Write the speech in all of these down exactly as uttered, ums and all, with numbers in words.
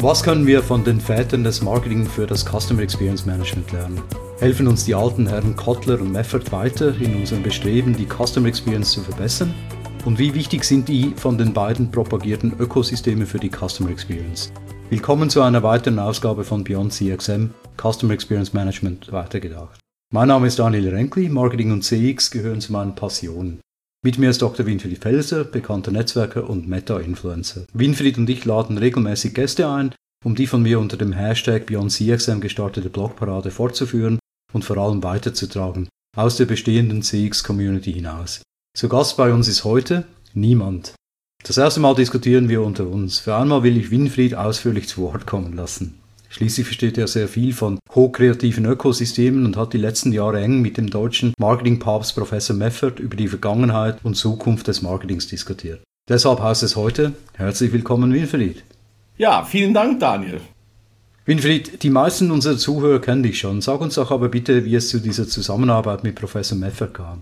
Was können wir von den Vätern des Marketing für das Customer Experience Management lernen? Helfen uns die alten Herren Kotler und Meffert weiter in unserem Bestreben, die Customer Experience zu verbessern? Und wie wichtig sind die von den beiden propagierten Ökosysteme für die Customer Experience? Willkommen zu einer weiteren Ausgabe von Beyond C X M, Customer Experience Management weitergedacht. Mein Name ist Daniel Renkli, Marketing und C X gehören zu meinen Passionen. Mit mir ist Doktor Winfried Felser, bekannter Netzwerker und Meta-Influencer. Winfried und ich laden regelmäßig Gäste ein, um die von mir unter dem Hashtag Beyond C X M gestartete Blogparade fortzuführen und vor allem weiterzutragen, aus der bestehenden C X-Community hinaus. Zu Gast bei uns ist heute niemand. Das erste Mal diskutieren wir unter uns. Für einmal will ich Winfried ausführlich zu Wort kommen lassen. Schließlich versteht er sehr viel von hochkreativen Ökosystemen und hat die letzten Jahre eng mit dem deutschen Marketing-Papst Professor Meffert über die Vergangenheit und Zukunft des Marketings diskutiert. Deshalb heißt es heute, herzlich willkommen Winfried. Ja, vielen Dank Daniel. Winfried, die meisten unserer Zuhörer kennen dich schon. Sag uns doch aber bitte, wie es zu dieser Zusammenarbeit mit Professor Meffert kam.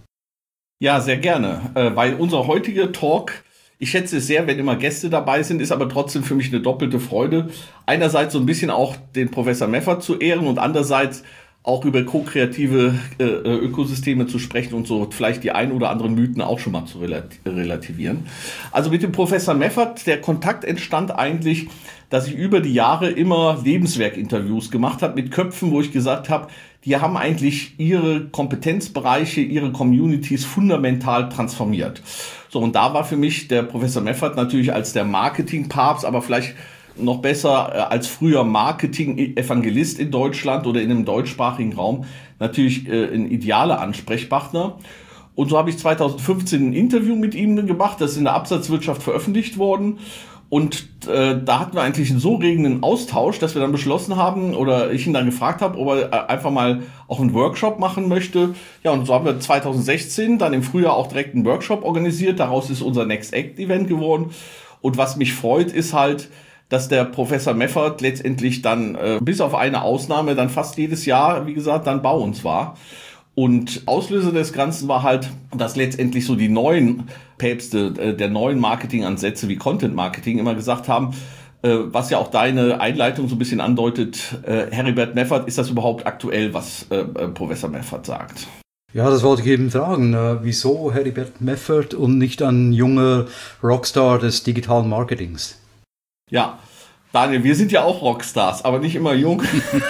Ja, sehr gerne, äh, weil unser heutiger Talk, ich schätze es sehr, wenn immer Gäste dabei sind, ist aber trotzdem für mich eine doppelte Freude. Einerseits so ein bisschen auch den Professor Meffert zu ehren und andererseits auch über ko-kreative äh, Ökosysteme zu sprechen und so vielleicht die ein oder anderen Mythen auch schon mal zu relativieren. Also mit dem Professor Meffert, der Kontakt entstand eigentlich, dass ich über die Jahre immer Lebenswerkinterviews gemacht habe mit Köpfen, wo ich gesagt habe, die haben eigentlich ihre Kompetenzbereiche, ihre Communities fundamental transformiert. So, und da war für mich der Professor Meffert natürlich als der Marketing-Papst, aber vielleicht noch besser äh, als früher Marketing-Evangelist in Deutschland oder in einem deutschsprachigen Raum natürlich äh, ein idealer Ansprechpartner. Und so habe ich zweitausendfünfzehn ein Interview mit ihm gemacht, das ist in der Absatzwirtschaft veröffentlicht worden. Und äh, da hatten wir eigentlich einen so regenden Austausch, dass wir dann beschlossen haben, oder ich ihn dann gefragt habe, ob er äh, einfach mal auch einen Workshop machen möchte. Ja, und so haben wir zweitausendsechzehn dann im Frühjahr auch direkt einen Workshop organisiert. Daraus ist unser Next Act Event geworden. Und was mich freut, ist halt, dass der Professor Meffert letztendlich dann, äh, bis auf eine Ausnahme, dann fast jedes Jahr, wie gesagt, dann bei uns war. Und Auslöser des Ganzen war halt, dass letztendlich so die neuen Päpste äh, der neuen Marketingansätze wie Content Marketing immer gesagt haben, äh, was ja auch deine Einleitung so ein bisschen andeutet, äh, Heribert Meffert, ist das überhaupt aktuell, was äh, äh, Professor Meffert sagt? Ja, das wollte ich eben fragen. Äh, wieso Heribert Meffert und nicht ein junger Rockstar des digitalen Marketings? Ja, Daniel, wir sind ja auch Rockstars, aber nicht immer jung.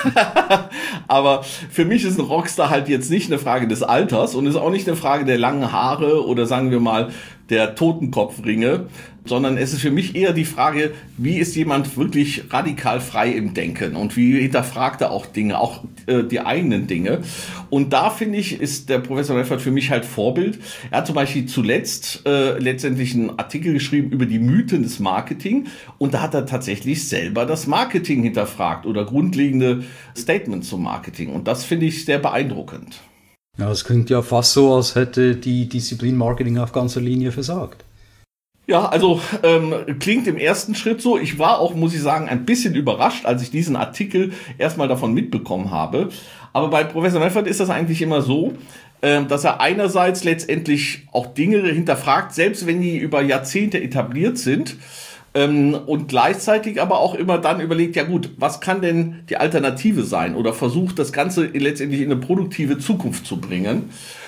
Aber für mich ist ein Rockstar halt jetzt nicht eine Frage des Alters und ist auch nicht eine Frage der langen Haare oder sagen wir mal der Totenkopfringe, sondern es ist für mich eher die Frage, wie ist jemand wirklich radikal frei im Denken und wie hinterfragt er auch Dinge, auch äh, die eigenen Dinge. Und da finde ich, ist der Professor Meffert für mich halt Vorbild. Er hat zum Beispiel zuletzt äh, letztendlich einen Artikel geschrieben über die Mythen des Marketing und da hat er tatsächlich selber das Marketing hinterfragt oder grundlegende Statements zum Marketing und das finde ich sehr beeindruckend. Ja, es klingt ja fast so, als hätte die Disziplin Marketing auf ganzer Linie versagt. Ja, also ähm, klingt im ersten Schritt so. Ich war auch, muss ich sagen, ein bisschen überrascht, als ich diesen Artikel erstmal davon mitbekommen habe. Aber bei Professor Meffert ist das eigentlich immer so, äh, dass er einerseits letztendlich auch Dinge hinterfragt, selbst wenn die über Jahrzehnte etabliert sind. Ähm, und gleichzeitig aber auch immer dann überlegt, ja gut, was kann denn die Alternative sein? Oder versucht das Ganze letztendlich in eine produktive Zukunft zu bringen.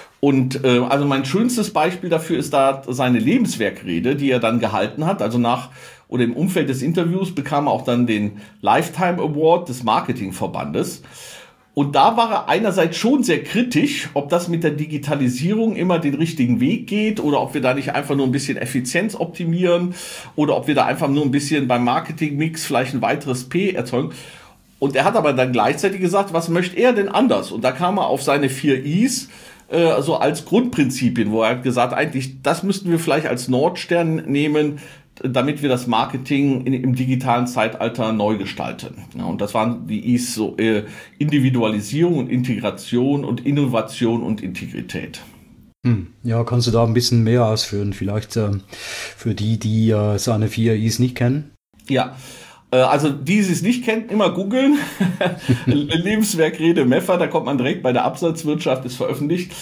Und äh, also mein schönstes Beispiel dafür ist da seine Lebenswerkrede, die er dann gehalten hat. Also nach oder im Umfeld des Interviews bekam er auch dann den Lifetime Award des Marketingverbandes. Und da war er einerseits schon sehr kritisch, ob das mit der Digitalisierung immer den richtigen Weg geht oder ob wir da nicht einfach nur ein bisschen Effizienz optimieren oder ob wir da einfach nur ein bisschen beim Marketingmix vielleicht ein weiteres P erzeugen. Und er hat aber dann gleichzeitig gesagt, was möchte er denn anders? Und da kam er auf seine vier I's, äh, also als Grundprinzipien, wo er hat gesagt, eigentlich, das müssten wir vielleicht als Nordstern nehmen, damit wir das Marketing in, im digitalen Zeitalter neu gestalten. Ja, und das waren die I's, so äh, Individualisierung und Integration und Innovation und Integrität. Hm. Ja, kannst du da ein bisschen mehr ausführen? Vielleicht äh, für die, die äh, seine vier I's nicht kennen? Ja, äh, also die, die es nicht kennen, immer googeln. Lebenswerkrede Meffert, da kommt man direkt bei der Absatzwirtschaft, ist veröffentlicht.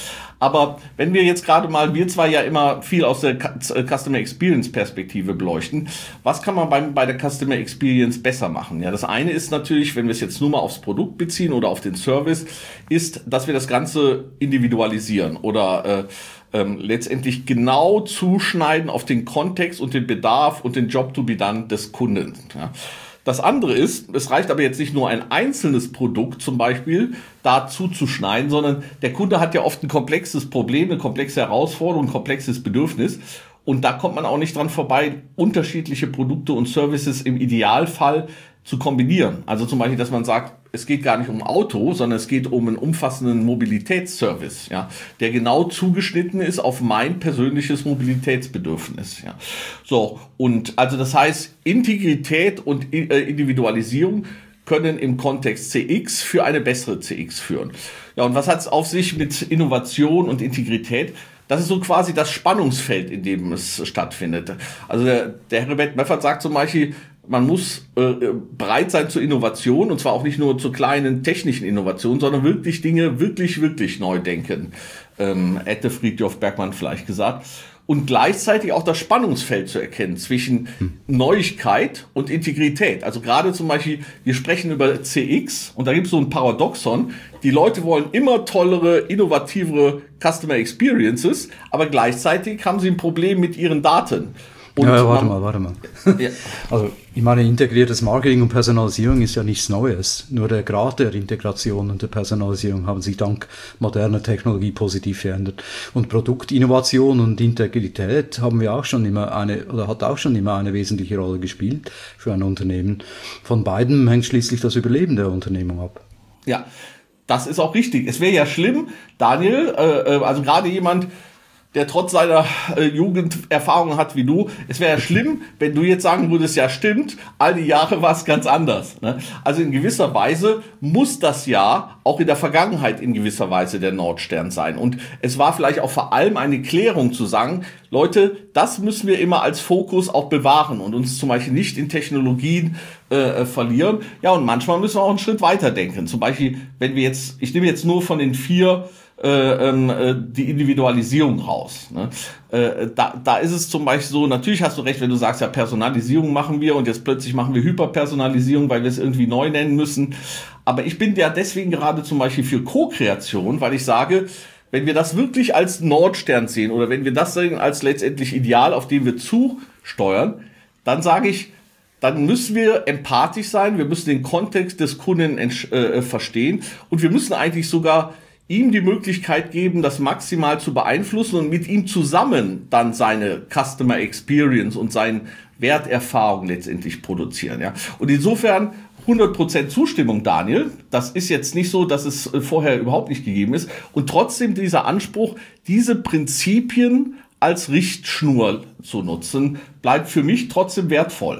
Aber wenn wir jetzt gerade mal, wir zwei ja immer viel aus der Customer Experience Perspektive beleuchten, was kann man beim, bei der Customer Experience besser machen? Ja, das eine ist natürlich, wenn wir es jetzt nur mal aufs Produkt beziehen oder auf den Service, ist, dass wir das Ganze individualisieren oder äh, ähm, letztendlich genau zuschneiden auf den Kontext und den Bedarf und den Job to be done des Kunden. Ja. Das andere ist, es reicht aber jetzt nicht nur ein einzelnes Produkt zum Beispiel da zuzuschneiden, sondern der Kunde hat ja oft ein komplexes Problem, eine komplexe Herausforderung, ein komplexes Bedürfnis. Und da kommt man auch nicht dran vorbei, unterschiedliche Produkte und Services im Idealfall zu kombinieren. Also zum Beispiel, dass man sagt, es geht gar nicht um Auto, sondern es geht um einen umfassenden Mobilitätsservice, ja, der genau zugeschnitten ist auf mein persönliches Mobilitätsbedürfnis. Ja. So, und also das heißt, Integrität und Individualisierung können im Kontext C X für eine bessere C X führen. Ja, und was hat es auf sich mit Innovation und Integrität? Das ist so quasi das Spannungsfeld, in dem es stattfindet. Also der, der Herbert Meffert sagt zum Beispiel, man muss äh, bereit sein zur Innovation, und zwar auch nicht nur zur kleinen technischen Innovation, sondern wirklich Dinge wirklich, wirklich neu denken. Ähm, hätte Friedrich Bergmann vielleicht gesagt. Und gleichzeitig auch das Spannungsfeld zu erkennen zwischen hm. Neuigkeit und Integrität. Also gerade zum Beispiel, wir sprechen über C X und da gibt es so ein Paradoxon. Die Leute wollen immer tollere, innovativere Customer Experiences, aber gleichzeitig haben sie ein Problem mit ihren Daten. Und ja, ja, warte mal, warte mal. Ja. Also, ich meine, integriertes Marketing und Personalisierung ist ja nichts Neues. Nur der Grad der Integration und der Personalisierung haben sich dank moderner Technologie positiv verändert. Und Produktinnovation und Integrität haben wir auch schon immer eine, oder hat auch schon immer eine wesentliche Rolle gespielt für ein Unternehmen. Von beidem hängt schließlich das Überleben der Unternehmung ab. Ja, das ist auch richtig. Es wäre ja schlimm, Daniel, äh, also gerade jemand, der trotz seiner äh, Jugenderfahrung hat wie du, es wäre ja schlimm, wenn du jetzt sagen würdest, ja stimmt, all die Jahre war es ganz anders. Ne? Also in gewisser Weise muss das ja auch in der Vergangenheit in gewisser Weise der Nordstern sein. Und es war vielleicht auch vor allem eine Klärung zu sagen, Leute, das müssen wir immer als Fokus auch bewahren und uns zum Beispiel nicht in Technologien äh, verlieren. Ja, und manchmal müssen wir auch einen Schritt weiter denken. Zum Beispiel, wenn wir jetzt, ich nehme jetzt nur von den vier Äh, äh, die Individualisierung raus. Ne? Äh, da, da ist es zum Beispiel so, natürlich hast du recht, wenn du sagst, ja, Personalisierung machen wir und jetzt plötzlich machen wir Hyperpersonalisierung, weil wir es irgendwie neu nennen müssen. Aber ich bin ja deswegen gerade zum Beispiel für Co-Kreation, weil ich sage, wenn wir das wirklich als Nordstern sehen oder wenn wir das sehen als letztendlich Ideal, auf dem wir zusteuern, dann sage ich, dann müssen wir empathisch sein, wir müssen den Kontext des Kunden äh, verstehen und wir müssen eigentlich sogar ihm die Möglichkeit geben, das maximal zu beeinflussen und mit ihm zusammen dann seine Customer Experience und seine Werterfahrung letztendlich produzieren. Ja. Und insofern hundert Prozent Zustimmung, Daniel. Das ist jetzt nicht so, dass es vorher überhaupt nicht gegeben ist. Und trotzdem dieser Anspruch, diese Prinzipien als Richtschnur zu nutzen, bleibt für mich trotzdem wertvoll.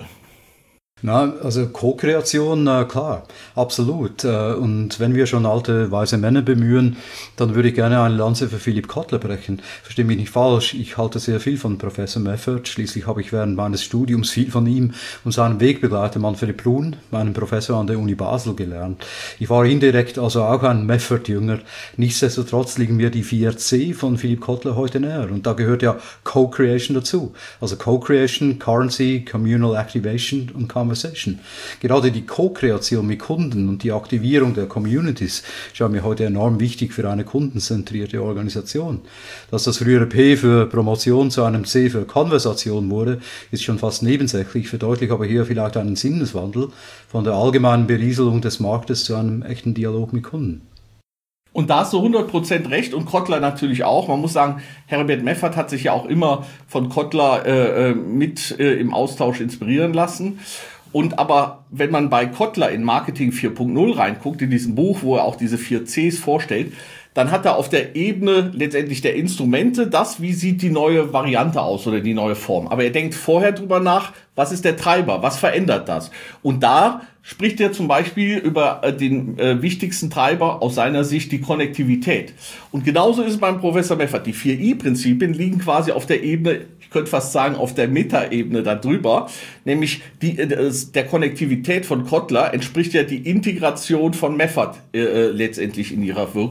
Na, also Co-Kreation, äh, klar, absolut. Äh, und wenn wir schon alte, weise Männer bemühen, dann würde ich gerne eine Lanze für Philipp Kotler brechen. Versteh mich nicht falsch, ich halte sehr viel von Professor Meffert. Schließlich habe ich während meines Studiums viel von ihm und seinem Wegbegleiter Manfred Brun, meinem Professor an der Uni Basel, gelernt. Ich war indirekt also auch ein Meffert-Jünger. Nichtsdestotrotz liegen mir die vier C von Philipp Kotler heute näher. Und da gehört ja Co-Creation dazu. Also Co-Creation, Currency, Communal Activation und Conversation. Gerade die Co-Kreation mit Kunden und die Aktivierung der Communities ist ja mir heute enorm wichtig für eine kundenzentrierte Organisation. Dass das frühere P für Promotion zu einem C für Konversation wurde, ist schon fast nebensächlich, verdeutlicht aber hier vielleicht einen Sinneswandel von der allgemeinen Berieselung des Marktes zu einem echten Dialog mit Kunden. Und da hast du hundert Prozent recht und Kotler natürlich auch. Man muss sagen, Herbert Meffert hat sich ja auch immer von Kotler äh, mit äh, im Austausch inspirieren lassen. Und aber wenn man bei Kotler in Marketing vier Punkt null reinguckt, in diesem Buch, wo er auch diese vier Cs vorstellt, dann hat er auf der Ebene letztendlich der Instrumente das, wie sieht die neue Variante aus oder die neue Form. Aber er denkt vorher drüber nach, was ist der Treiber, was verändert das? Und da spricht er zum Beispiel über den äh, wichtigsten Treiber aus seiner Sicht, die Konnektivität. Und genauso ist es beim Professor Meffert. Die vier I-Prinzipien liegen quasi auf der Ebene, ich könnte fast sagen, auf der Meta-Ebene darüber, nämlich die, äh, der Konnektivität von Kotler entspricht ja die Integration von Meffert äh, letztendlich in ihrer Wirkung, in ihrer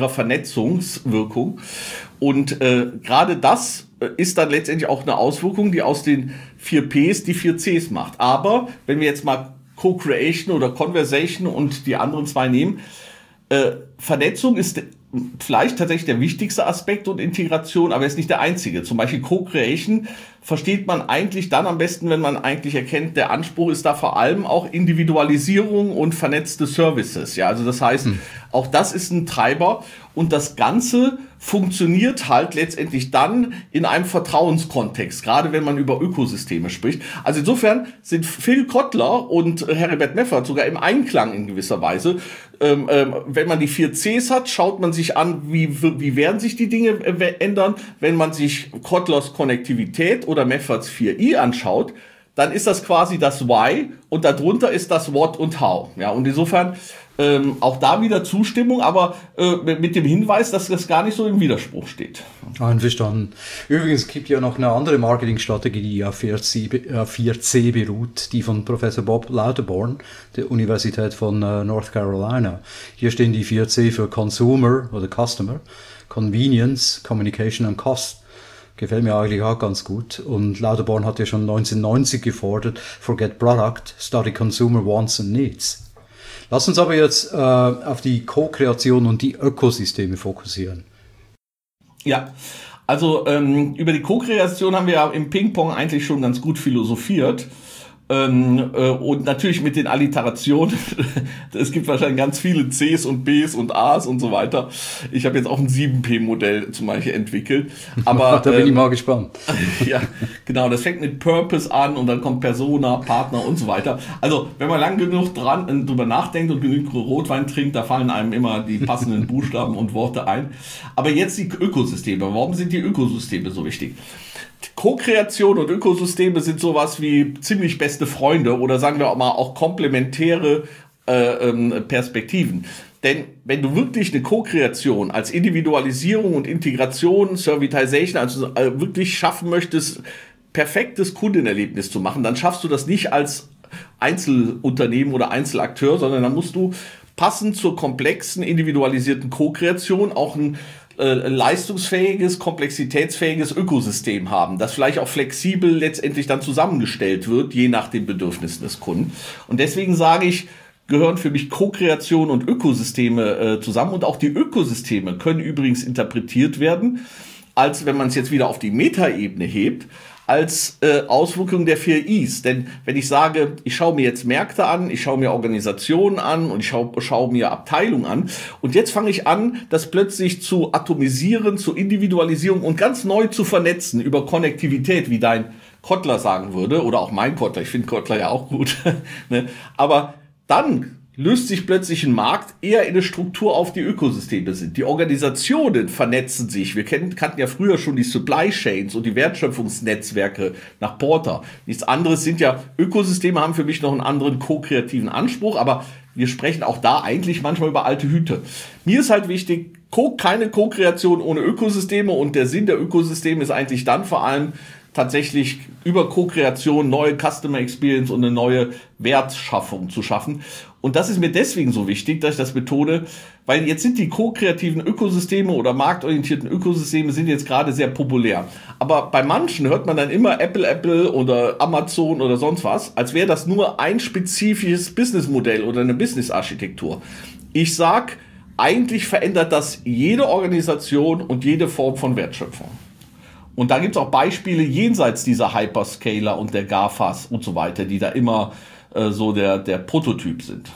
ihrer Vernetzungswirkung. Und äh, gerade das ist dann letztendlich auch eine Auswirkung, die aus den vier Ps die vier Cs macht. Aber wenn wir jetzt mal Co-Creation oder Conversation und die anderen zwei nehmen, äh, Vernetzung ist vielleicht tatsächlich der wichtigste Aspekt und Integration, aber ist nicht der einzige. Zum Beispiel Co-Creation versteht man eigentlich dann am besten, wenn man eigentlich erkennt, der Anspruch ist da vor allem auch Individualisierung und vernetzte Services. Ja, also das heißt, hm. auch das ist ein Treiber und das Ganze funktioniert halt letztendlich dann in einem Vertrauenskontext, gerade wenn man über Ökosysteme spricht. Also insofern sind Phil Kotler und Heribert Meffert sogar im Einklang in gewisser Weise. Ähm, ähm, wenn man die vier Cs hat, schaut man sich an, wie, wie werden sich die Dinge äh, ändern. Wenn man sich Kotlers Konnektivität oder Mefferts vier i anschaut, dann ist das quasi das Why und darunter ist das What und How. Ja, und insofern ähm, auch da wieder Zustimmung, aber äh, mit dem Hinweis, dass das gar nicht so im Widerspruch steht. Einverstanden. Übrigens gibt ja noch eine andere Marketingstrategie, die auf vier C beruht, die von Professor Bob Lauterborn, der Universität von äh, North Carolina. Hier stehen die vier C für Consumer oder Customer, Convenience, Communication und Cost. Gefällt mir eigentlich auch ganz gut. Und Lauterborn hat ja schon neunzehnhundertneunzig gefordert, forget product, study consumer wants and needs. Lass uns aber jetzt äh, auf die Co-Kreation und die Ökosysteme fokussieren. Ja, also ähm, über die Co-Kreation haben wir ja im Ping-Pong eigentlich schon ganz gut philosophiert. Ähm, äh, und natürlich mit den Alliterationen. Es gibt wahrscheinlich ganz viele Cs und Bs und As und so weiter. Ich habe jetzt auch ein sieben P Modell zum Beispiel entwickelt. Aber da bin ähm, ich mal gespannt. Ja, genau. Das fängt mit Purpose an und dann kommt Persona, Partner und so weiter. Also wenn man lang genug dran äh, drüber nachdenkt und genug Rotwein trinkt, da fallen einem immer die passenden Buchstaben und Worte ein. Aber jetzt die Ökosysteme. Warum sind die Ökosysteme so wichtig? Co-Kreation und Ökosysteme sind sowas wie ziemlich beste Freunde oder sagen wir auch mal auch komplementäre äh, ähm, Perspektiven. Denn wenn du wirklich eine Co-Kreation als Individualisierung und Integration, Servitization, also äh, wirklich schaffen möchtest, perfektes Kundenerlebnis zu machen, dann schaffst du das nicht als Einzelunternehmen oder Einzelakteur, sondern dann musst du passend zur komplexen, individualisierten Co-Kreation auch ein leistungsfähiges, komplexitätsfähiges Ökosystem haben, das vielleicht auch flexibel letztendlich dann zusammengestellt wird, je nach den Bedürfnissen des Kunden. Und deswegen sage ich, gehören für mich Co-Kreation und Ökosysteme äh, zusammen. Und auch die Ökosysteme können übrigens interpretiert werden, als wenn man es jetzt wieder auf die Metaebene hebt, als äh, Auswirkung der vier Is. Denn wenn ich sage, ich schaue mir jetzt Märkte an, ich schaue mir Organisationen an und ich schaue, schaue mir Abteilungen an und jetzt fange ich an, das plötzlich zu atomisieren, zu Individualisierung und ganz neu zu vernetzen über Konnektivität, wie dein Kotler sagen würde, oder auch mein Kotler, ich finde Kotler ja auch gut. Ne? Aber dann löst sich plötzlich ein Markt eher in eine Struktur auf, die Ökosysteme sind. Die Organisationen vernetzen sich. Wir kennen, kannten ja früher schon die Supply Chains und die Wertschöpfungsnetzwerke nach Porter. Nichts anderes sind ja, Ökosysteme haben für mich noch einen anderen ko-kreativen Anspruch, aber wir sprechen auch da eigentlich manchmal über alte Hüte. Mir ist halt wichtig, keine Co-Kreation ohne Ökosysteme und der Sinn der Ökosysteme ist eigentlich dann vor allem, tatsächlich über Co-Kreation neue Customer Experience und eine neue Wertschaffung zu schaffen. Und das ist mir deswegen so wichtig, dass ich das betone, weil jetzt sind die ko-kreativen Ökosysteme oder marktorientierten Ökosysteme sind jetzt gerade sehr populär. Aber bei manchen hört man dann immer Apple, Apple oder Amazon oder sonst was, als wäre das nur ein spezifisches Businessmodell oder eine Businessarchitektur. Ich sag, eigentlich verändert das jede Organisation und jede Form von Wertschöpfung. Und da gibt es auch Beispiele jenseits dieser Hyperscaler und der GAFAs und so weiter, die da immer äh, so der, der Prototyp sind.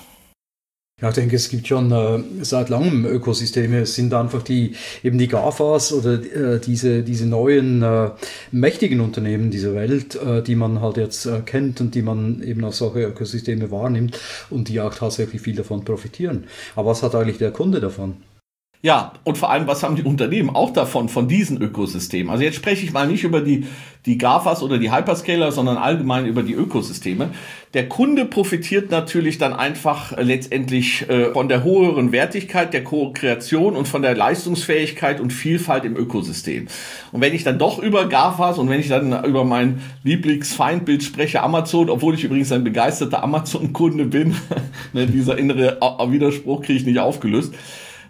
Ja, ich denke, es gibt schon äh, seit langem Ökosysteme. Es sind einfach die eben die GAFAs oder äh, diese diese neuen äh, mächtigen Unternehmen dieser Welt, äh, die man halt jetzt äh, kennt und die man eben als solche Ökosysteme wahrnimmt und die auch tatsächlich viel davon profitieren. Aber was hat eigentlich der Kunde davon? Ja, und vor allem, was haben die Unternehmen auch davon, von diesen Ökosystemen? Also jetzt spreche ich mal nicht über die, die GAFAs oder die Hyperscaler, sondern allgemein über die Ökosysteme. Der Kunde profitiert natürlich dann einfach letztendlich äh, von der höheren Wertigkeit der Co-Kreation und von der Leistungsfähigkeit und Vielfalt im Ökosystem. Und wenn ich dann doch über GAFAs und wenn ich dann über mein Lieblingsfeindbild spreche, Amazon, obwohl ich übrigens ein begeisterter Amazon-Kunde bin, ne, dieser innere Widerspruch kriege ich nicht aufgelöst,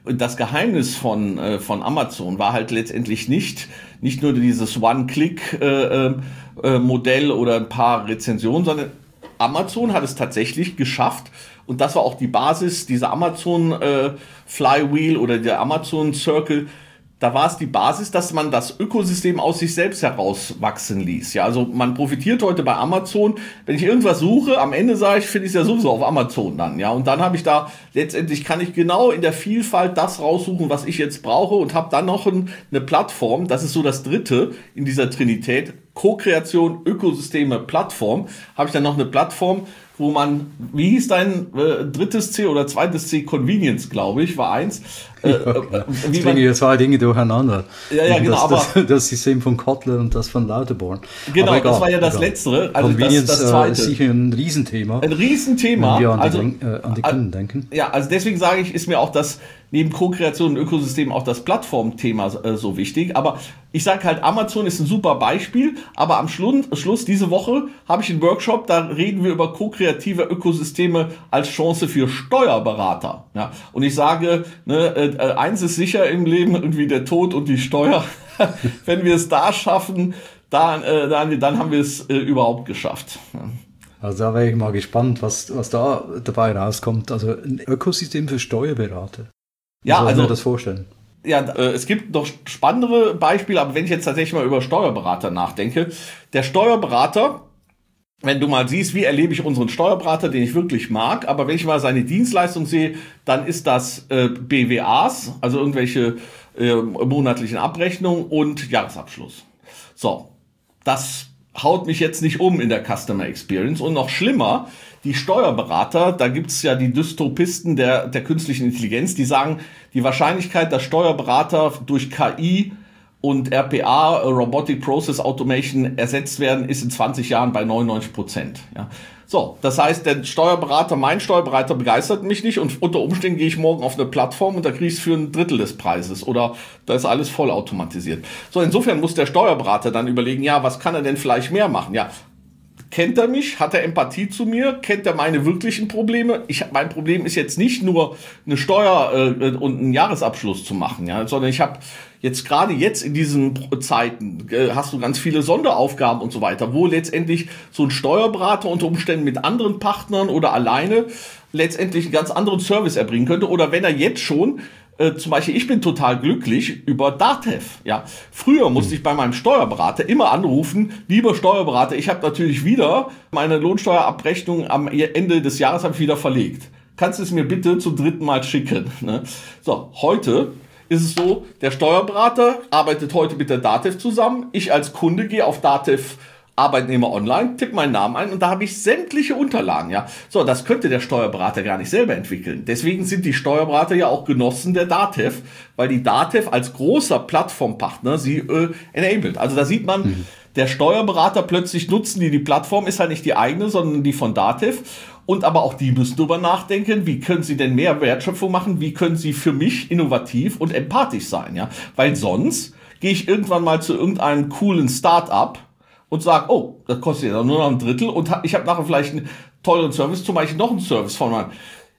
Und das Geheimnis von, äh, von Amazon war halt letztendlich nicht, nicht nur dieses One-Click-Modell äh, äh, oder ein paar Rezensionen, sondern Amazon hat es tatsächlich geschafft, und das war auch die Basis dieser Amazon äh, Flywheel oder der Amazon Circle. Da war es die Basis, dass man das Ökosystem aus sich selbst herauswachsen ließ. Ja, also man profitiert heute bei Amazon. Wenn ich irgendwas suche, am Ende sage ich, finde ich es ja sowieso auf Amazon dann. Ja, und dann habe ich da letztendlich, kann ich genau in der Vielfalt das raussuchen, was ich jetzt brauche, und habe dann noch ein, eine Plattform. Das ist so das Dritte in dieser Trinität: Co-Kreation, Ökosysteme, Plattform. Habe ich dann noch eine Plattform, wo man, wie hieß dein äh, drittes C oder zweites C? Convenience, glaube ich, war eins. Äh, ja, äh, wie jetzt bringen ja zwei Dinge durcheinander. Ja, ja, genau. Das, aber das, das System von Kotler und das von Lauterborn. Genau, egal, das war ja das egal. Letztere. Also Convenience das, das zweite. Äh, ist sicher ein Riesenthema. Ein Riesenthema. Wenn wir an die, also, äh, an die Kunden denken. Ja, also deswegen sage ich, ist mir auch das neben Co-Kreation und Ökosystem auch das Plattformthema äh, so wichtig. Aber ich sage halt, Amazon ist ein super Beispiel. Aber am Schluss, Schluss diese Woche habe ich einen Workshop, da reden wir über ko-kreative Ökosysteme als Chance für Steuerberater. Ja, und ich sage, ne, äh, eins ist sicher im Leben, irgendwie der Tod und die Steuer. Wenn wir es da schaffen, dann, äh, dann, dann haben wir es äh, überhaupt geschafft. Ja. Also da wäre ich mal gespannt, was, was da dabei rauskommt. Also ein Ökosystem für Steuerberater. Wie ja, soll also ich mir das vorstellen? Ja, äh, es gibt noch spannendere Beispiele, aber wenn ich jetzt tatsächlich mal über Steuerberater nachdenke, der Steuerberater, wenn du mal siehst, wie erlebe ich unseren Steuerberater, den ich wirklich mag, aber wenn ich mal seine Dienstleistung sehe, dann ist das äh, B W As, also irgendwelche äh, monatlichen Abrechnungen und Jahresabschluss. So, das haut mich jetzt nicht um in der Customer Experience. Und noch schlimmer, die Steuerberater, da gibt's ja die Dystopisten der, der künstlichen Intelligenz, die sagen, die Wahrscheinlichkeit, dass Steuerberater durch K I und R P A, Robotic Process Automation, ersetzt werden, ist in zwanzig Jahren bei neunundneunzig Prozent. Ja. So, das heißt, der Steuerberater, mein Steuerberater begeistert mich nicht, und unter Umständen gehe ich morgen auf eine Plattform und da kriege ich es für ein Drittel des Preises, oder da ist alles vollautomatisiert. So, insofern muss der Steuerberater dann überlegen, ja, was kann er denn vielleicht mehr machen? Ja, kennt er mich? Hat er Empathie zu mir? Kennt er meine wirklichen Probleme? Ich, mein Problem ist jetzt nicht nur eine Steuer äh, und einen Jahresabschluss zu machen, ja, sondern ich habe jetzt gerade jetzt in diesen Zeiten äh, hast du ganz viele Sonderaufgaben und so weiter, wo letztendlich so ein Steuerberater unter Umständen mit anderen Partnern oder alleine letztendlich einen ganz anderen Service erbringen könnte. Oder wenn er jetzt schon Äh, zum Beispiel, ich bin total glücklich über Datev. Ja, früher musste ich bei meinem Steuerberater immer anrufen, lieber Steuerberater, ich habe natürlich wieder meine Lohnsteuerabrechnung am Ende des Jahres habe ich wieder verlegt. Kannst du es mir bitte zum dritten Mal schicken? Ne? So, heute ist es so, der Steuerberater arbeitet heute mit der Datev zusammen. Ich als Kunde gehe auf Datev Arbeitnehmer online, tippe meinen Namen ein und da habe ich sämtliche Unterlagen, ja. So, das könnte der Steuerberater gar nicht selber entwickeln. Deswegen sind die Steuerberater ja auch Genossen der Datev, weil die Datev als großer Plattformpartner sie äh, enabled. Also da sieht man, mhm. der Steuerberater plötzlich nutzen die, die Plattform ist halt nicht die eigene, sondern die von Datev. Und aber auch die müssen darüber nachdenken, wie können sie denn mehr Wertschöpfung machen, wie können sie für mich innovativ und empathisch sein, ja. Weil sonst gehe ich irgendwann mal zu irgendeinem coolen Start-up und sage, oh, das kostet ja nur noch ein Drittel und ich habe nachher vielleicht einen teuren Service, zum Beispiel noch einen Service von meinem.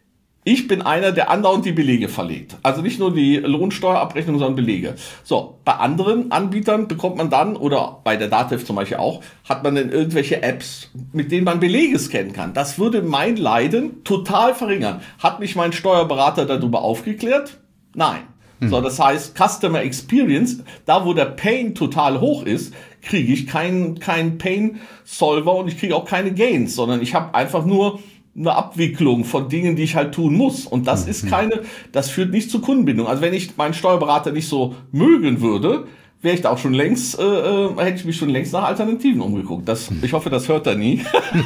Ich bin einer, der andauernd die Belege verlegt. Also nicht nur die Lohnsteuerabrechnung, sondern Belege. So, bei anderen Anbietern bekommt man dann, oder bei der Datev zum Beispiel auch, hat man dann irgendwelche Apps, mit denen man Belege scannen kann. Das würde mein Leiden total verringern. Hat mich mein Steuerberater darüber aufgeklärt? Nein. Hm. So, das heißt, Customer Experience, da wo der Pain total hoch ist, kriege ich keinen keinen Pain-Solver und ich kriege auch keine Gains, sondern ich habe einfach nur eine Abwicklung von Dingen, die ich halt tun muss. Und das mhm. ist keine, das führt nicht zu Kundenbindung. Also wenn ich meinen Steuerberater nicht so mögen würde, wäre ich da auch schon längst, äh, hätte ich mich schon längst nach Alternativen umgeguckt. Das, ich hoffe, das hört er nie.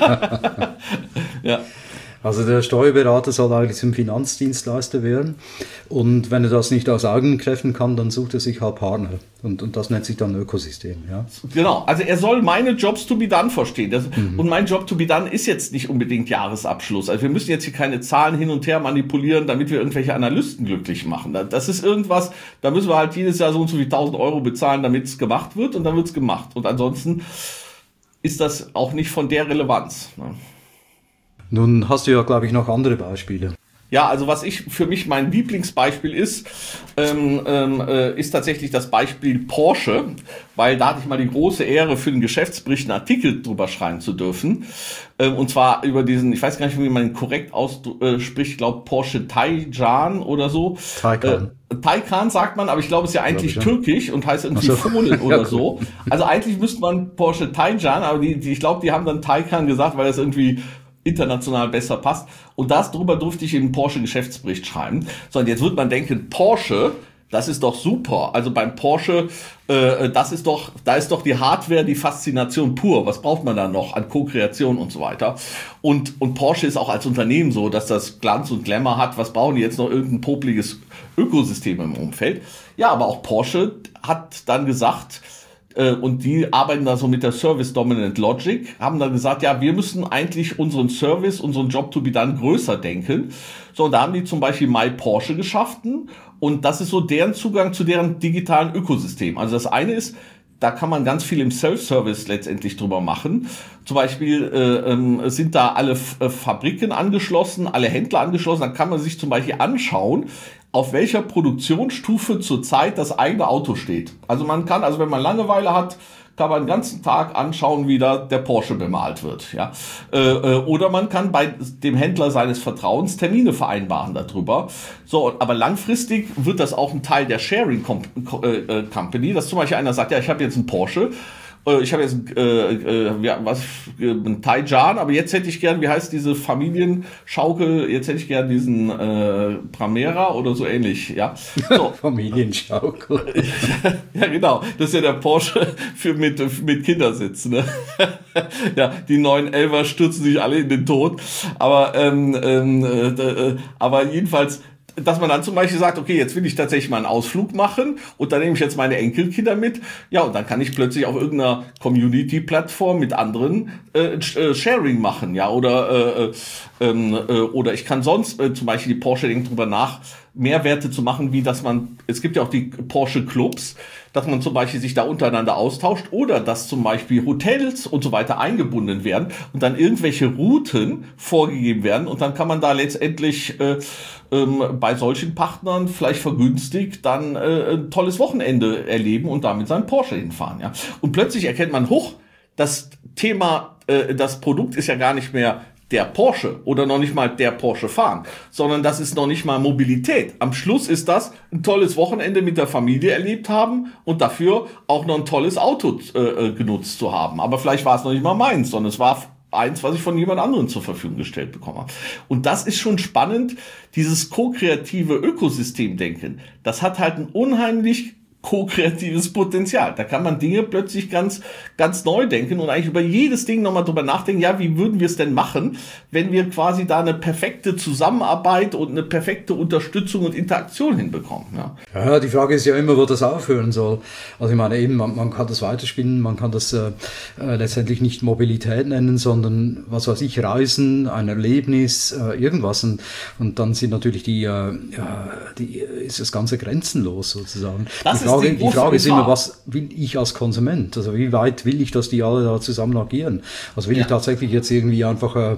Ja. Also der Steuerberater soll eigentlich zum Finanzdienstleister werden, und wenn er das nicht aus eigenen Kräften kann, dann sucht er sich halt Partner, und, und das nennt sich dann Ökosystem. Ja? Genau, also er soll meine Jobs to be done verstehen, das, mhm. und mein Job to be done ist jetzt nicht unbedingt Jahresabschluss, also wir müssen jetzt hier keine Zahlen hin und her manipulieren, damit wir irgendwelche Analysten glücklich machen. Das ist irgendwas, da müssen wir halt jedes Jahr so und so viel tausend Euro bezahlen, damit es gemacht wird, und dann wird es gemacht, und ansonsten ist das auch nicht von der Relevanz. Ne? Nun hast du ja, glaube ich, noch andere Beispiele. Ja, also was ich für mich mein Lieblingsbeispiel ist, ähm, ähm, äh, ist tatsächlich das Beispiel Porsche, weil da hatte ich mal die große Ehre, für den Geschäftsbericht einen Artikel drüber schreiben zu dürfen. Ähm, und zwar über diesen, ich weiß gar nicht, wie man ihn korrekt ausspricht, ich glaube Porsche Taycan oder so. Taycan. Äh, Taycan sagt man, aber ich glaube, es ist ja eigentlich ich, ja. türkisch und heißt irgendwie so. Fohlen oder Ja, so. Also eigentlich müsste man Porsche Taycan, aber die, die ich glaube, die haben dann Taycan gesagt, weil das irgendwie international besser passt. Und das drüber durfte ich in den Porsche-Geschäftsbericht schreiben. So, und jetzt wird man denken, Porsche, das ist doch super. Also beim Porsche, äh, das ist doch, da ist doch die Hardware, die Faszination pur. Was braucht man da noch an Co-Kreation und so weiter? Und, und Porsche ist auch als Unternehmen so, dass das Glanz und Glamour hat. Was brauchen die jetzt noch? Irgendein popliges Ökosystem im Umfeld? Ja, aber auch Porsche hat dann gesagt, und die arbeiten da so mit der Service Dominant Logic, haben dann gesagt, ja, wir müssen eigentlich unseren Service, unseren Job to be done größer denken. So, und da haben die zum Beispiel My Porsche geschaffen und das ist so deren Zugang zu deren digitalen Ökosystem. Also das eine ist, da kann man ganz viel im Self-Service letztendlich drüber machen. Zum Beispiel äh, ähm, sind da alle F- äh, Fabriken angeschlossen, alle Händler angeschlossen. Dann kann man sich zum Beispiel anschauen, auf welcher Produktionsstufe zurzeit das eigene Auto steht. Also man kann, also wenn man Langeweile hat, kann man den ganzen Tag anschauen, wie da der Porsche bemalt wird. Ja? Äh, äh, oder man kann bei dem Händler seines Vertrauens Termine vereinbaren darüber. So, aber langfristig wird das auch ein Teil der Sharing Com- äh, Company, dass zum Beispiel einer sagt, ja, ich habe jetzt einen Porsche, ich habe jetzt äh, äh, ja, was ein Taycan, aber jetzt hätte ich gern, wie heißt diese Familienschaukel, jetzt hätte ich gern diesen äh, Primera oder so ähnlich, ja. So. Familienschaukel. Ja, genau. Das ist ja der Porsche für mit mit Kindersitz, ne? Ja, die neuen Elfer stürzen sich alle in den Tod, aber ähm, ähm, äh, aber jedenfalls, dass man dann zum Beispiel sagt, okay, jetzt will ich tatsächlich mal einen Ausflug machen und dann nehme ich jetzt meine Enkelkinder mit. Ja, und dann kann ich plötzlich auf irgendeiner Community-Plattform mit anderen äh, Sharing machen, ja, oder äh, äh, äh, oder ich kann sonst äh, zum Beispiel die Porsche denkt drüber nach, Mehrwerte zu machen, wie dass man, es gibt ja auch die Porsche Clubs, dass man zum Beispiel sich da untereinander austauscht oder dass zum Beispiel Hotels und so weiter eingebunden werden und dann irgendwelche Routen vorgegeben werden und dann kann man da letztendlich äh, ähm, bei solchen Partnern vielleicht vergünstigt dann äh, ein tolles Wochenende erleben und damit seinen Porsche hinfahren. Ja. Und plötzlich erkennt man, hoch, das Thema, äh, das Produkt ist ja gar nicht mehr der Porsche oder noch nicht mal der Porsche fahren, sondern das ist noch nicht mal Mobilität. Am Schluss ist das ein tolles Wochenende mit der Familie erlebt haben und dafür auch noch ein tolles Auto äh, genutzt zu haben. Aber vielleicht war es noch nicht mal meins, sondern es war eins, was ich von jemand anderem zur Verfügung gestellt bekomme. Und das ist schon spannend, dieses ko-kreative Ökosystemdenken. Das hat halt ein unheimlich ko-kreatives Potenzial. Da kann man Dinge plötzlich ganz, ganz neu denken und eigentlich über jedes Ding nochmal drüber nachdenken, ja, wie würden wir es denn machen, wenn wir quasi da eine perfekte Zusammenarbeit und eine perfekte Unterstützung und Interaktion hinbekommen. Ja, ja die Frage ist ja immer, wo das aufhören soll. Also ich meine eben, man, man kann das weiterspinnen, man kann das äh, äh, letztendlich nicht Mobilität nennen, sondern was weiß ich, Reisen, ein Erlebnis, äh, irgendwas und, und dann sind natürlich die, äh, ja, die, ist das Ganze grenzenlos sozusagen. Das die Frage, ist, die die Frage ist immer, Gefahr. Was will ich als Konsument? Also wie weit will ich, dass die alle da zusammen agieren? Also will ja. ich tatsächlich jetzt irgendwie einfach, äh,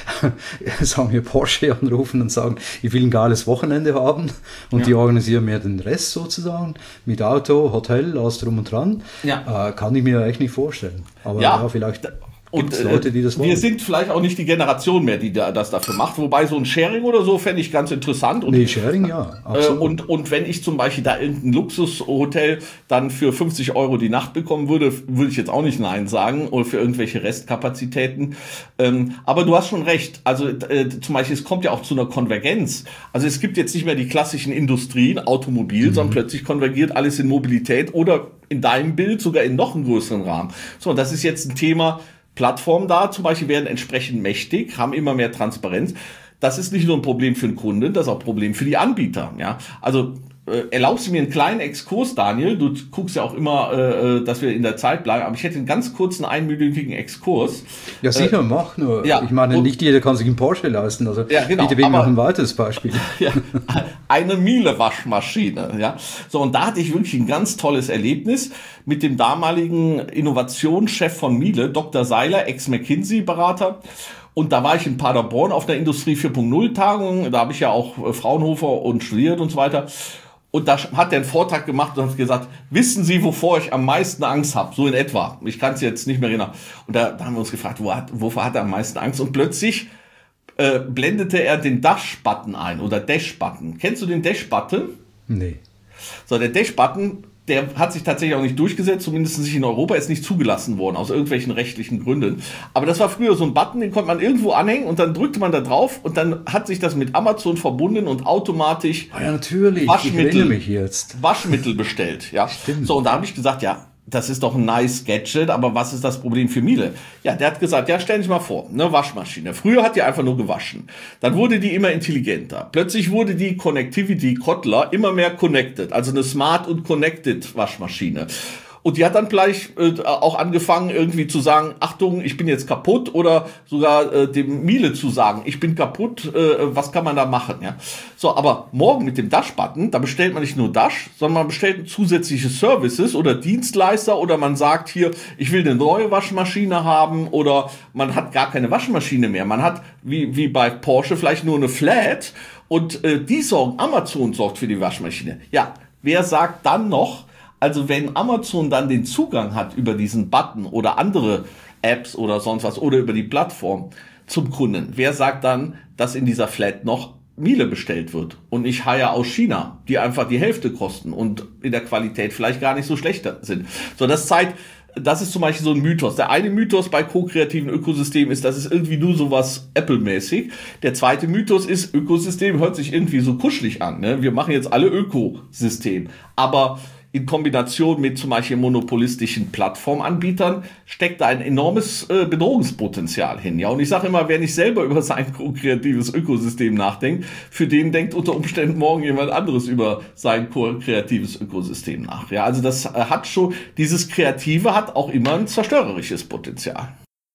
sagen wir, Porsche anrufen und sagen, ich will ein geiles Wochenende haben und ja. die organisieren mir den Rest sozusagen mit Auto, Hotel, alles drum und dran? Ja. Äh, kann ich mir echt nicht vorstellen. Aber ja, ja vielleicht... Und äh, Leute, die das wollen. Wir sind vielleicht auch nicht die Generation mehr, die da, das dafür macht. Wobei so ein Sharing oder so fände ich ganz interessant. Und, nee, Sharing, ja. Absolut. Äh, und, und wenn ich zum Beispiel da irgendein Luxushotel dann für fünfzig Euro die Nacht bekommen würde, würde ich jetzt auch nicht Nein sagen. Oder für irgendwelche Restkapazitäten. Ähm, aber du hast schon recht. Also äh, zum Beispiel, es kommt ja auch zu einer Konvergenz. Also es gibt jetzt nicht mehr die klassischen Industrien, Automobil, mhm. sondern plötzlich konvergiert alles in Mobilität oder in deinem Bild sogar in noch einen größeren Rahmen. So, und das ist jetzt ein Thema. Plattformen da zum Beispiel werden entsprechend mächtig, haben immer mehr Transparenz. Das ist nicht nur ein Problem für den Kunden, das ist auch ein Problem für die Anbieter. Ja, also äh, erlaubst du mir einen kleinen Exkurs, Daniel? Du guckst ja auch immer, äh, dass wir in der Zeit bleiben, aber ich hätte einen ganz kurzen einminütigen Exkurs. Ja, sicher, äh, mach nur. Ja, ich meine, nicht jeder kann sich einen Porsche leisten. Also ja, genau, bitte wegen noch ein weiteres Beispiel. Ja, eine Miele-Waschmaschine. Ja, so, und da hatte ich wirklich ein ganz tolles Erlebnis mit dem damaligen Innovationschef von Miele, Doktor Seiler, Ex-McKinsey-Berater. Und da war ich in Paderborn auf einer Industrie vier Punkt null Tagung. Da habe ich ja auch Fraunhofer und studiert und so weiter. Und da hat er einen Vortrag gemacht und hat gesagt, wissen Sie, wovor ich am meisten Angst habe? So in etwa. Ich kann es jetzt nicht mehr erinnern. Und da, da haben wir uns gefragt, wo hat, wovor hat er am meisten Angst? Und plötzlich äh, blendete er den Dash-Button ein oder Dash-Button. Kennst du den Dash-Button? Nee. So, der Dash-Button, der hat sich tatsächlich auch nicht durchgesetzt, zumindest nicht in Europa, ist nicht zugelassen worden, aus irgendwelchen rechtlichen Gründen. Aber das war früher so ein Button, den konnte man irgendwo anhängen und dann drückte man da drauf und dann hat sich das mit Amazon verbunden und automatisch ah ja, natürlich. Waschmittel, ich erinnere mich jetzt. Waschmittel bestellt. Ja. Stimmt. So, und da habe ich gesagt, ja, das ist doch ein nice Gadget, aber was ist das Problem für Miele? Ja, der hat gesagt, ja, stell dich mal vor, eine Waschmaschine. Früher hat die einfach nur gewaschen. Dann wurde die immer intelligenter. Plötzlich wurde die Connectivity Kottler immer mehr connected, also eine Smart und Connected Waschmaschine. Und die hat dann gleich äh, auch angefangen irgendwie zu sagen, Achtung, ich bin jetzt kaputt oder sogar äh, dem Miele zu sagen, ich bin kaputt, äh, was kann man da machen? Ja. So, aber morgen mit dem Dash-Button, da bestellt man nicht nur Dash, sondern man bestellt zusätzliche Services oder Dienstleister oder man sagt hier, ich will eine neue Waschmaschine haben oder man hat gar keine Waschmaschine mehr. Man hat, wie, wie bei Porsche, vielleicht nur eine Flat und äh, die sorgen, Amazon sorgt für die Waschmaschine. Ja, wer sagt dann noch, also wenn Amazon dann den Zugang hat über diesen Button oder andere Apps oder sonst was oder über die Plattform zum Kunden, wer sagt dann, dass in dieser Flat noch Miele bestellt wird und nicht Haie aus China, die einfach die Hälfte kosten und in der Qualität vielleicht gar nicht so schlecht sind. So, das zeigt, das ist zum Beispiel so ein Mythos. Der eine Mythos bei ko-kreativen Ökosystemen ist, das ist irgendwie nur sowas Apple-mäßig. Der zweite Mythos ist, Ökosystem hört sich irgendwie so kuschelig an. Ne? Wir machen jetzt alle Ökosystem. Aber in Kombination mit zum Beispiel monopolistischen Plattformanbietern steckt da ein enormes äh, Bedrohungspotenzial hin. Ja, und ich sage immer, wer nicht selber über sein kreatives Ökosystem nachdenkt, für den denkt unter Umständen morgen jemand anderes über sein kreatives Ökosystem nach. Ja, also das äh, hat schon, dieses Kreative hat auch immer ein zerstörerisches Potenzial.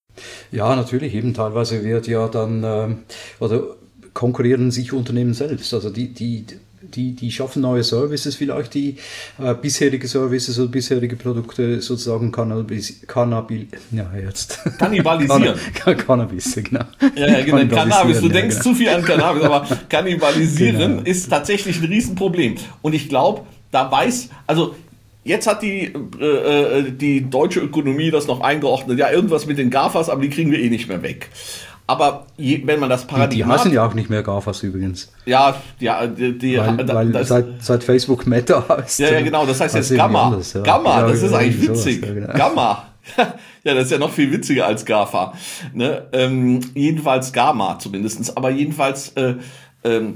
Ja, natürlich, eben teilweise wird ja dann, äh, oder konkurrieren sich Unternehmen selbst, also die, die, Die, die schaffen neue Services vielleicht, die äh, bisherige Services oder bisherige Produkte sozusagen Cannabis, Cannabis, ja jetzt. Kannibalisieren. Kann, Cannabis, genau. Ja, ja, genau. Cannabis, du denkst ja, genau. zu viel an Cannabis, aber Kannibalisieren genau. ist tatsächlich ein Riesenproblem. Und ich glaube, da weiß, also jetzt hat die, äh, die deutsche Ökonomie das noch eingeordnet, ja, irgendwas mit den GAFAs, aber die kriegen wir eh nicht mehr weg. Aber je, wenn man das Paradigma... Die heißen ja auch nicht mehr GAFAs übrigens. Ja, ja, die... die weil, da, weil das, seit, seit Facebook Meta heißt... Ja, ja, genau, das heißt jetzt Gamma. Anders, ja. Gamma, ja, das ist eigentlich witzig. Sowas, ja, genau. Gamma. Ja, das ist ja noch viel witziger als GAFA. Ne? Ähm, jedenfalls Gamma zumindest. Aber jedenfalls... Äh, ähm,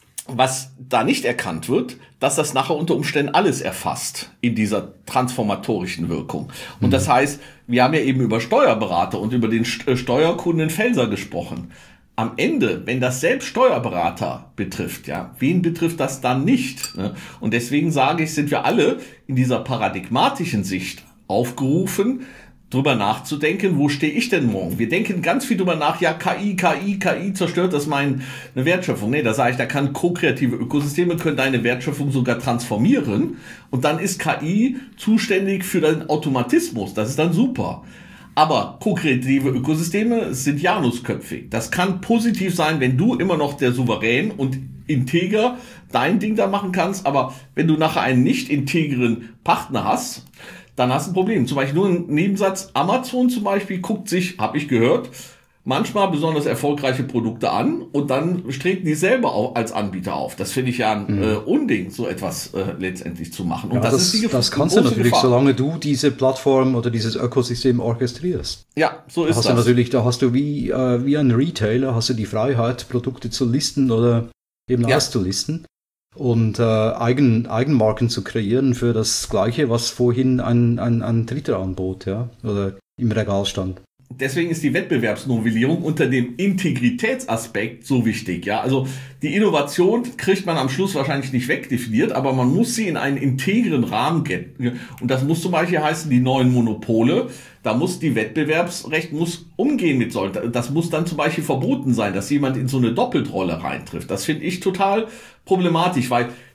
was da nicht erkannt wird, dass das nachher unter Umständen alles erfasst in dieser transformatorischen Wirkung. Und mhm. das heißt, wir haben ja eben über Steuerberater und über den Steuerkunden Felser gesprochen. Am Ende, wenn das selbst Steuerberater betrifft, ja, wen betrifft das dann nicht? Ne? Und deswegen sage ich, sind wir alle in dieser paradigmatischen Sicht aufgerufen, drüber nachzudenken, wo stehe ich denn morgen? Wir denken ganz viel drüber nach, ja, K I, K I, K I zerstört das meine Wertschöpfung. Nee, da sage ich, da kann ko-kreative Ökosysteme, können deine Wertschöpfung sogar transformieren und dann ist K I zuständig für den Automatismus. Das ist dann super. Aber ko-kreative Ökosysteme sind janusköpfig. Das kann positiv sein, wenn du immer noch der Souverän und integer dein Ding da machen kannst, aber wenn du nachher einen nicht integren Partner hast, dann hast du ein Problem. Zum Beispiel nur ein Nebensatz. Amazon zum Beispiel guckt sich, habe ich gehört, manchmal besonders erfolgreiche Produkte an und dann treten die selber auch als Anbieter auf. Das finde ich ja ein mhm. äh, Unding, so etwas äh, letztendlich zu machen. Und ja, das, das, ist die das kannst du natürlich, Gefahr. Solange du diese Plattform oder dieses Ökosystem orchestrierst. Ja, so ist da hast das. Du natürlich, da hast du wie, äh, wie ein Retailer, hast du die Freiheit, Produkte zu listen oder eben ja. auszulisten. Und äh, Eigen, Eigenmarken zu kreieren für das Gleiche, was vorhin ein, ein, ein Dritter anbot, ja, oder im Regal stand. Deswegen ist die Wettbewerbsnovellierung unter dem Integritätsaspekt so wichtig. Ja, also die Innovation kriegt man am Schluss wahrscheinlich nicht wegdefiniert, aber man muss sie in einen integren Rahmen geben. Und das muss zum Beispiel heißen, die neuen Monopole, da muss die Wettbewerbsrecht muss umgehen mit solchen. Das muss dann zum Beispiel verboten sein, dass jemand in so eine Doppeltrolle reintrifft. Das finde ich total problematisch, weil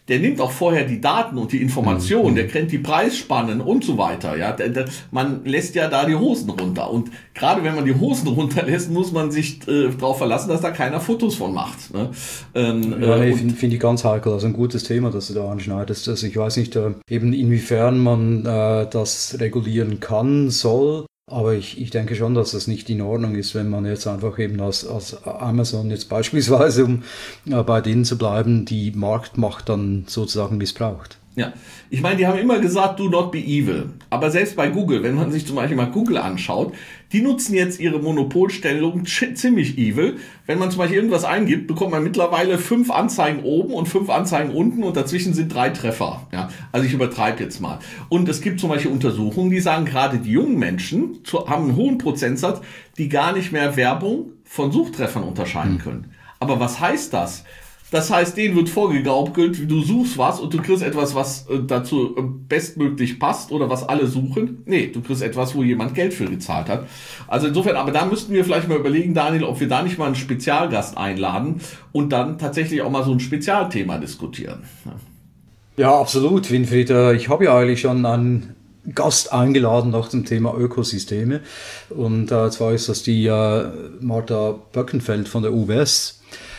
der nimmt auch vorher die Daten und die Informationen, der kennt die Preisspannen und so weiter. Ja, man lässt ja da die Hosen runter. Und gerade wenn man die Hosen runterlässt, muss man sich äh, darauf verlassen, dass da keiner Fotos von macht. Ne? Ähm, ja, nee, finde find ich ganz heikel. Also ein gutes Thema, das du da anschneidest. Also ich weiß nicht äh, eben inwiefern man äh, das regulieren kann, soll. Aber ich, ich denke schon, dass das nicht in Ordnung ist, wenn man jetzt einfach eben als, als Amazon jetzt beispielsweise, um äh, bei denen zu bleiben, die Marktmacht dann sozusagen missbraucht. Ja, ich meine, die haben immer gesagt, do not be evil. Aber selbst bei Google, wenn man sich zum Beispiel mal Google anschaut, die nutzen jetzt ihre Monopolstellung ziemlich evil. Wenn man zum Beispiel irgendwas eingibt, bekommt man mittlerweile fünf Anzeigen oben und fünf Anzeigen unten und dazwischen sind drei Treffer. Ja, also ich übertreibe jetzt mal. Und es gibt zum Beispiel Untersuchungen, die sagen, gerade die jungen Menschen haben einen hohen Prozentsatz, die gar nicht mehr Werbung von Suchtreffern unterscheiden können. Aber was heißt das? Das heißt, denen wird vorgegaukelt, du suchst was und du kriegst etwas, was dazu bestmöglich passt oder was alle suchen. Nee, du kriegst etwas, wo jemand Geld für gezahlt hat. Also insofern, aber da müssten wir vielleicht mal überlegen, Daniel, ob wir da nicht mal einen Spezialgast einladen und dann tatsächlich auch mal so ein Spezialthema diskutieren. Ja, absolut, Winfried. Ich habe ja eigentlich schon einen Gast eingeladen noch zum Thema Ökosysteme. Und äh, zwar ist das die äh, Martha Böckenfeld von der U B S.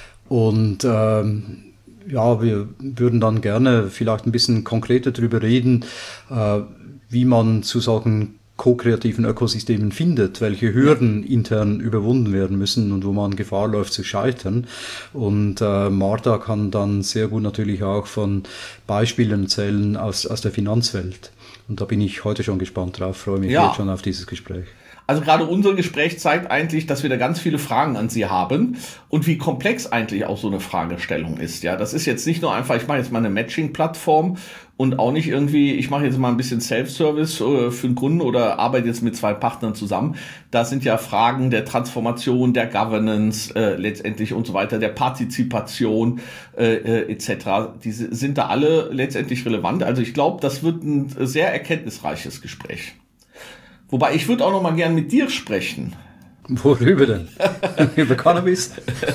Und ähm, ja, wir würden dann gerne vielleicht ein bisschen konkreter darüber reden, äh, wie man zu solchen ko-kreativen Ökosystemen findet, welche Hürden intern überwunden werden müssen und wo man Gefahr läuft zu scheitern. Und äh, Martha kann dann sehr gut natürlich auch von Beispielen erzählen aus, aus der Finanzwelt. Und da bin ich heute schon gespannt drauf, freue mich ja. jetzt schon auf dieses Gespräch. Also gerade unser Gespräch zeigt eigentlich, dass wir da ganz viele Fragen an Sie haben und wie komplex eigentlich auch so eine Fragestellung ist. Ja, das ist jetzt nicht nur einfach, ich mache jetzt mal eine Matching-Plattform und auch nicht irgendwie, ich mache jetzt mal ein bisschen Self-Service für einen Kunden oder arbeite jetzt mit zwei Partnern zusammen. Da sind ja Fragen der Transformation, der Governance äh, letztendlich und so weiter, der Partizipation äh, äh, et cetera. Diese sind da alle letztendlich relevant. Also ich glaube, das wird ein sehr erkenntnisreiches Gespräch. Wobei, ich würde auch noch mal gern mit dir sprechen. Worüber denn? Über Cannabis?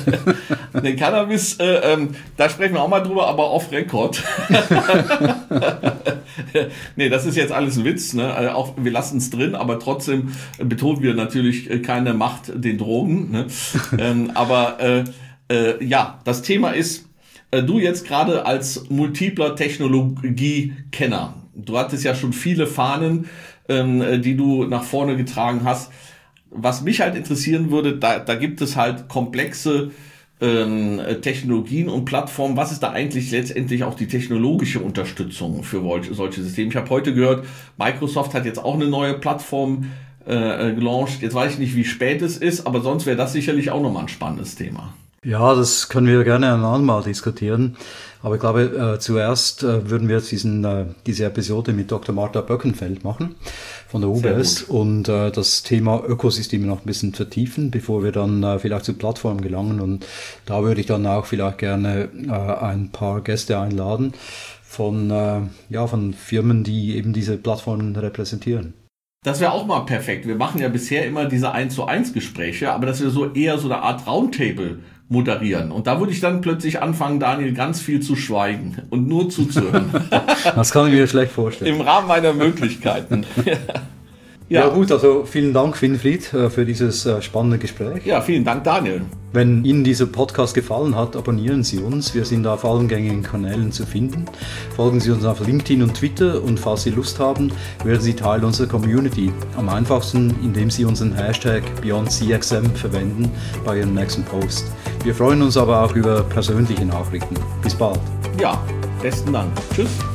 Ne, Cannabis, äh, ähm, da sprechen wir auch mal drüber, aber off Record. Nee, das ist jetzt alles ein Witz, ne? Also auch, wir lassen es drin, aber trotzdem betonen wir natürlich keine Macht den Drogen. Ne? ähm, aber äh, äh, ja, das Thema ist, äh, du jetzt gerade als multipler Technologie-Kenner, du hattest ja schon viele Fahnen, ähm, die du nach vorne getragen hast. Was mich halt interessieren würde, da, da gibt es halt komplexe ähm, Technologien und Plattformen. Was ist da eigentlich letztendlich auch die technologische Unterstützung für solche Systeme? Ich habe heute gehört, Microsoft hat jetzt auch eine neue Plattform äh, gelauncht. Jetzt weiß ich nicht, wie spät es ist, aber sonst wäre das sicherlich auch nochmal ein spannendes Thema. Ja, das können wir gerne ein andermal diskutieren. Aber ich glaube, äh, zuerst äh, würden wir jetzt diesen, äh, diese Episode mit Doktor Martha Böckenfeld machen von der U B S und äh, das Thema Ökosysteme noch ein bisschen vertiefen, bevor wir dann äh, vielleicht zur Plattform gelangen. Und da würde ich dann auch vielleicht gerne äh, ein paar Gäste einladen von, äh, ja, von Firmen, die eben diese Plattformen repräsentieren. Das wäre auch mal perfekt. Wir machen ja bisher immer diese eins zu eins Gespräche, aber dass wir so eher so eine Art Roundtable moderieren. Und da würde ich dann plötzlich anfangen, Daniel, ganz viel zu schweigen und nur zuzuhören. Das kann ich mir schlecht vorstellen. Im Rahmen meiner Möglichkeiten. Ja. Ja gut, also vielen Dank, Winfried, für dieses spannende Gespräch. Ja, vielen Dank, Daniel. Wenn Ihnen dieser Podcast gefallen hat, abonnieren Sie uns. Wir sind auf allen gängigen Kanälen zu finden. Folgen Sie uns auf LinkedIn und Twitter und falls Sie Lust haben, werden Sie Teil unserer Community. Am einfachsten, indem Sie unseren Hashtag Beyond C X M verwenden bei Ihrem nächsten Post. Wir freuen uns aber auch über persönliche Nachrichten. Bis bald. Ja, besten Dank. Tschüss.